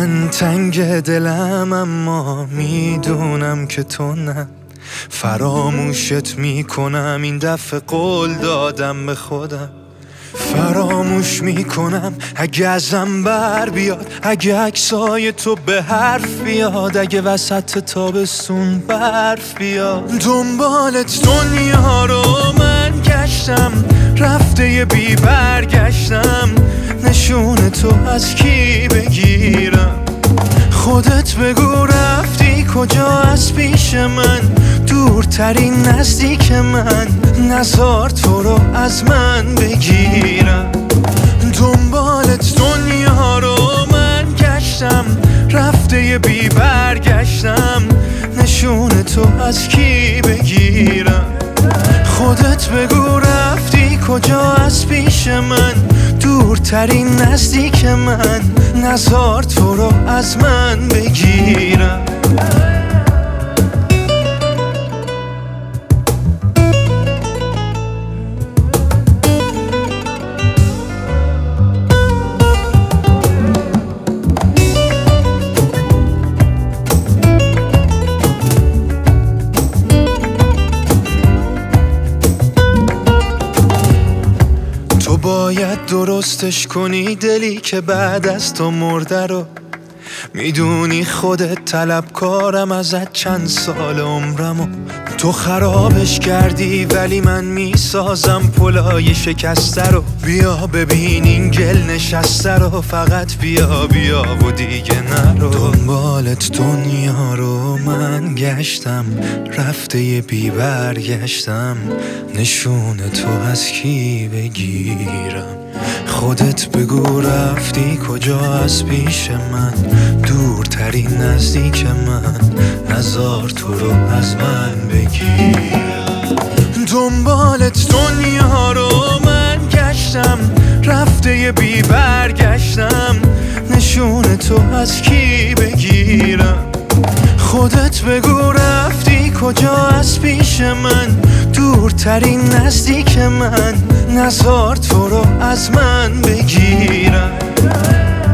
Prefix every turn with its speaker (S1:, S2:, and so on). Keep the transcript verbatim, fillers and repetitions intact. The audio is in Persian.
S1: من تنگ دلم اما میدونم که تو نه. فراموشت میکنم این دفعه، قول دادم به خودم. فراموش میکنم اگه ازم بر بیاد، اگه عکسای تو به حرف بیاد، اگه وسط تابستون برف بیاد. دنبالت دنیا رو من گشتم، رفته بی برگشتم. نشون تو از کی بگیرم؟ خودت بگو رفتی کجا از پیش من؟ دورترین نزدیک من، نزار تو رو از من بگیرم. دنبالت دنیا رو من گشتم، رفته بی برگشتم. نشون تو از کی بگیرم؟ خودت بگو رفتی کجا از پیش من؟ دورترین نزدیک من، نزار تو رو از من بگیرم. تو باید درستش کنی دلی که بعد از تو مرده رو. میدونی خودت طلبکارم ازت چند سال عمرمو. تو خرابش کردی ولی من میسازم پلای شکسته رو. بیا ببین این گل نشسته رو، فقط بیا بیا و دیگه نرو. دنبالت دنیا رو من گشتم، رفته بی برگشتم. نشون تو از کی بگیرم؟ خودت بگو رفتی کجا از پیش من؟ دورترین نزدیک من، نزار تو رو از من بگیرم. دنبالت دنیا رو من گشتم، رفته بی برگشتم. نشون تو از کی بگیرم؟ خودت بگو رفتی کجا از پیش من؟ دورترین نزدیک من، نزار تو رو از من بگیرم.